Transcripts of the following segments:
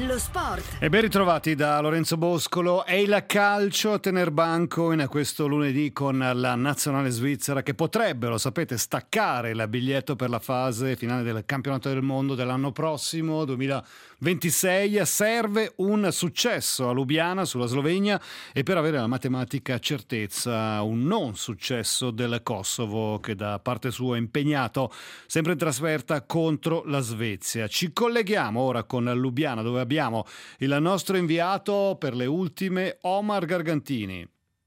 Lo sport. E ben ritrovati da Lorenzo Boscolo. È il calcio a tener banco in questo lunedì con la nazionale svizzera che potrebbe, lo sapete, staccare il biglietto per la fase finale del campionato del mondo dell'anno prossimo, 2026. Serve un successo a Lubiana sulla Slovenia e per avere la matematica certezza un non successo del Kosovo che da parte sua è impegnato sempre in trasferta contro la Svezia. Ci colleghiamo ora con Lubiana dove abbiamo il nostro inviato per le ultime, Omar Gargantini.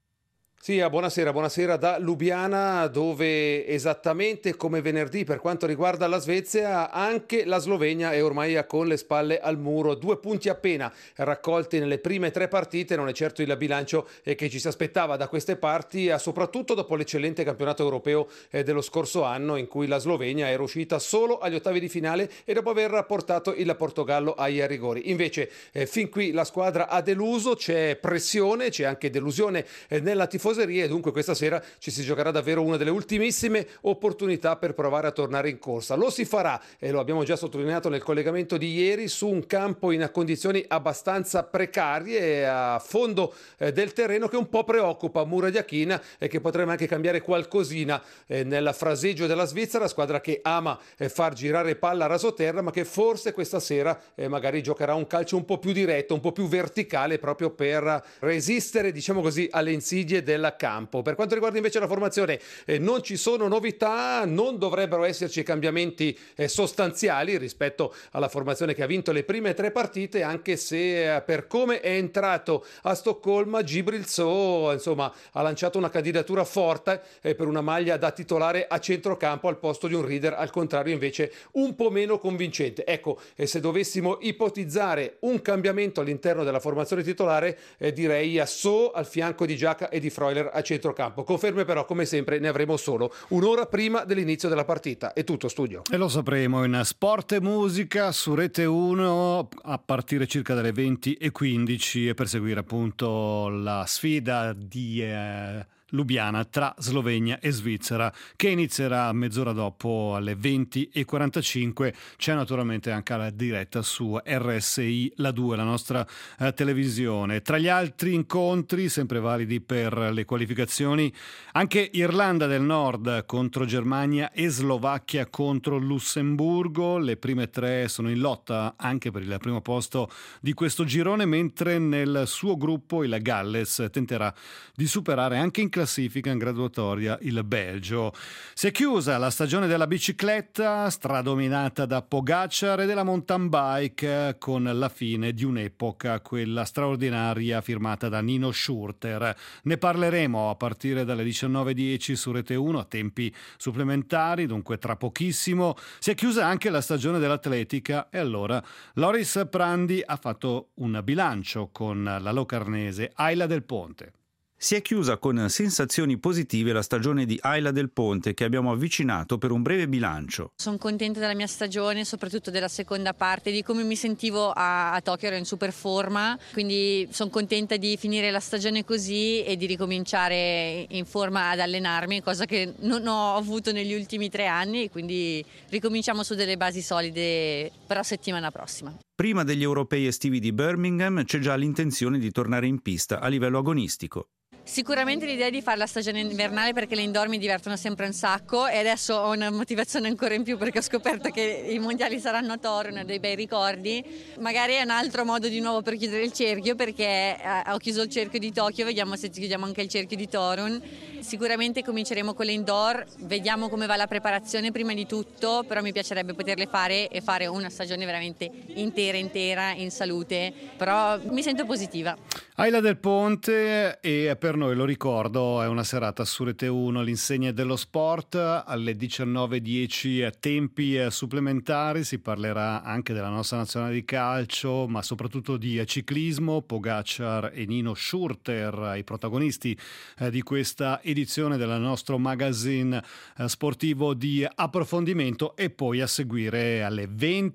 Sì, buonasera da Lubiana, dove esattamente come venerdì per quanto riguarda la Svezia, anche la Slovenia è ormai con le spalle al muro. 2 punti appena raccolti nelle prime 3 partite, non è certo il bilancio che ci si aspettava da queste parti, soprattutto dopo l'eccellente campionato europeo dello scorso anno, in cui la Slovenia era uscita solo agli ottavi di finale e dopo aver portato il Portogallo ai rigori. Invece fin qui la squadra ha deluso, c'è pressione, c'è anche delusione nella tifoseria e dunque questa sera ci si giocherà davvero una delle ultimissime opportunità per provare a tornare in corsa. Lo si farà, e lo abbiamo già sottolineato nel collegamento di ieri, su un campo in condizioni abbastanza precarie a fondo del terreno che un po' preoccupa Murat Yakin e che potrebbe anche cambiare qualcosina nel fraseggio della Svizzera, squadra che ama far girare palla a rasoterra ma che forse questa sera magari giocherà un calcio un po' più diretto, un po' più verticale proprio per resistere, diciamo così, alle insidie del campo. Per quanto riguarda invece la formazione non ci sono novità, non dovrebbero esserci cambiamenti sostanziali rispetto alla formazione che ha vinto le prime 3 partite, anche se per come è entrato a Stoccolma Djibril Sow insomma ha lanciato una candidatura forte per una maglia da titolare a centrocampo al posto di un Rieder al contrario invece un po' meno convincente. Ecco, se dovessimo ipotizzare un cambiamento all'interno della formazione titolare direi a Sow al fianco di Xhaka e di Freuler a centrocampo. Conferme però come sempre ne avremo solo un'ora prima dell'inizio della partita. È tutto, studio. E lo sapremo in Sport e Musica su Rete 1 a partire circa dalle 20:15 e per seguire appunto la sfida di Lubiana tra Slovenia e Svizzera che inizierà mezz'ora dopo alle 20:45. C'è naturalmente anche la diretta su RSI La 2, la nostra televisione. Tra gli altri incontri sempre validi per le qualificazioni anche Irlanda del Nord contro Germania e Slovacchia contro Lussemburgo. Le prime 3 sono in lotta anche per il primo posto di questo girone, mentre nel suo gruppo il Galles tenterà di superare anche in classifica in graduatoria il Belgio. Si è chiusa la stagione della bicicletta stradominata da Pogacar e della mountain bike con la fine di un'epoca, quella straordinaria firmata da Nino Schurter. Ne parleremo a partire dalle 19:10 su Rete 1 a tempi supplementari, dunque tra pochissimo. Si è chiusa anche la stagione dell'atletica e allora Loris Prandi ha fatto un bilancio con la locarnese Ayla del Ponte. Si è chiusa con sensazioni positive la stagione di Ayla del Ponte che abbiamo avvicinato per un breve bilancio. Sono contenta della mia stagione, soprattutto della seconda parte, di come mi sentivo a Tokyo, ero in super forma, quindi sono contenta di finire la stagione così e di ricominciare in forma ad allenarmi, cosa che non ho avuto negli ultimi 3 anni, quindi ricominciamo su delle basi solide per la settimana prossima. Prima degli europei estivi di Birmingham c'è già l'intenzione di tornare in pista a livello agonistico. Sicuramente l'idea è di fare la stagione invernale perché le indoor mi divertono sempre un sacco e adesso ho una motivazione ancora in più perché ho scoperto che i mondiali saranno a Torino, dei bei ricordi. Magari è un altro modo di nuovo per chiudere il cerchio perché ho chiuso il cerchio di Tokyo, vediamo se chiudiamo anche il cerchio di Torun. Sicuramente cominceremo con le indoor, vediamo come va la preparazione prima di tutto, però mi piacerebbe poterle fare e fare una stagione veramente intera in salute, però mi sento positiva. Ayla del Ponte e per noi, lo ricordo, è una serata su Rete 1 all'insegna dello sport alle 19:10 tempi supplementari. Si parlerà anche della nostra nazionale di calcio ma soprattutto di ciclismo. Pogacar e Nino Schurter i protagonisti di questa edizione del nostro magazine sportivo di approfondimento e poi a seguire alle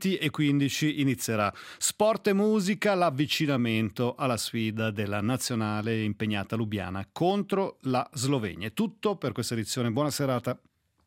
20:15 inizierà Sport e Musica, l'avvicinamento alla sfida della nazionale impegnata Lubiana contro la Slovenia. È tutto per questa edizione, buona serata.